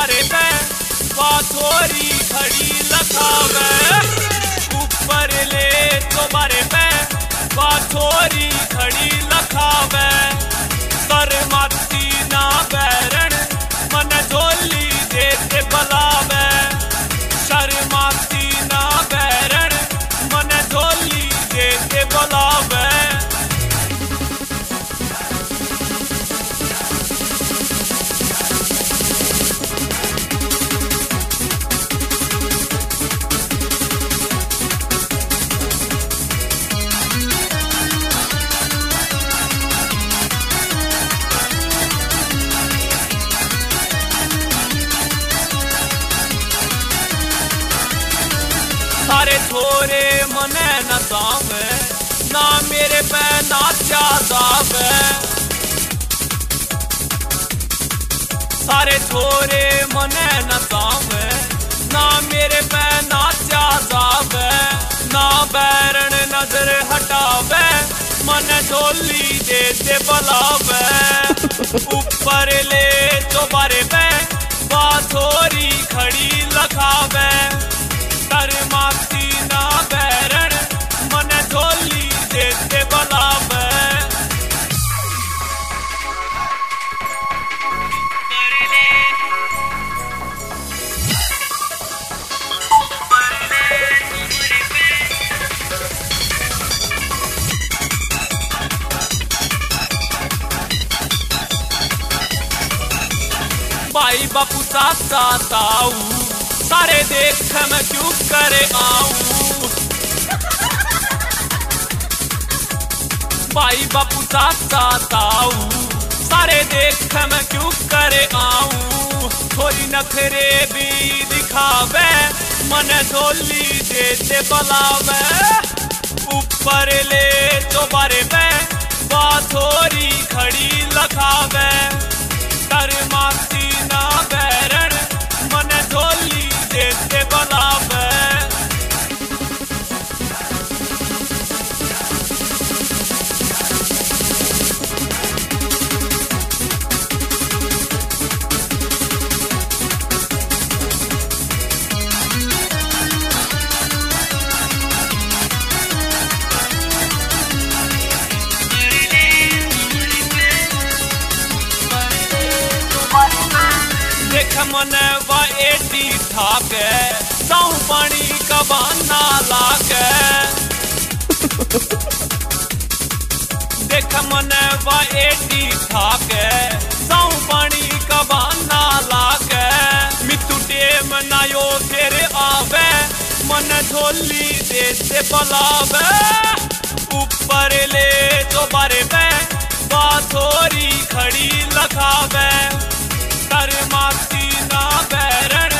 बारे में बाथोरी खड़ी लखावे। ऊपर ले तो बारे में बाथोरी खड़ी लखावे। सर माती ना बैरण मन झोली देते बलावे। शर्माती ना बैरण मन झोली देते बलावे। सारे छोरे मने नचावे ना मेरे पे नाचा जावे। सारे छोरे मने नचावे ना मेरे पे नाचा जावे। ना बैरण नजर हटावे मन झोली देते बलावे। ऊपर ले तो बारे में बाथोरी खड़ी लखावे। शर्माती ना बैरण मन झोली देते बलावे। भाई बापू चाचा ताऊ सारे देख मैं क्यों करे आऊं। भाई बापू चाचा ताऊ सारे देख मैं क्यों करे आऊं। थोड़ी नखरे भी दिखावे मन झोली देते बलावे। ऊपर ले तो बारे में बाथोरी खड़ी लखावे। शर्माती ना बैरण मन झोली देते बलावे। देख मन वा एटी ठाके साऊ पानी का बहाना लाके। देख मन वा एटी ठाके साऊ पानी का बहाना लाके। मितु टेम नायो तेरे आवे मन झोली देते बलावे। ऊपर ले तो बारे में बाथोरी खड़ी लखावे। शर्माती ना बैरण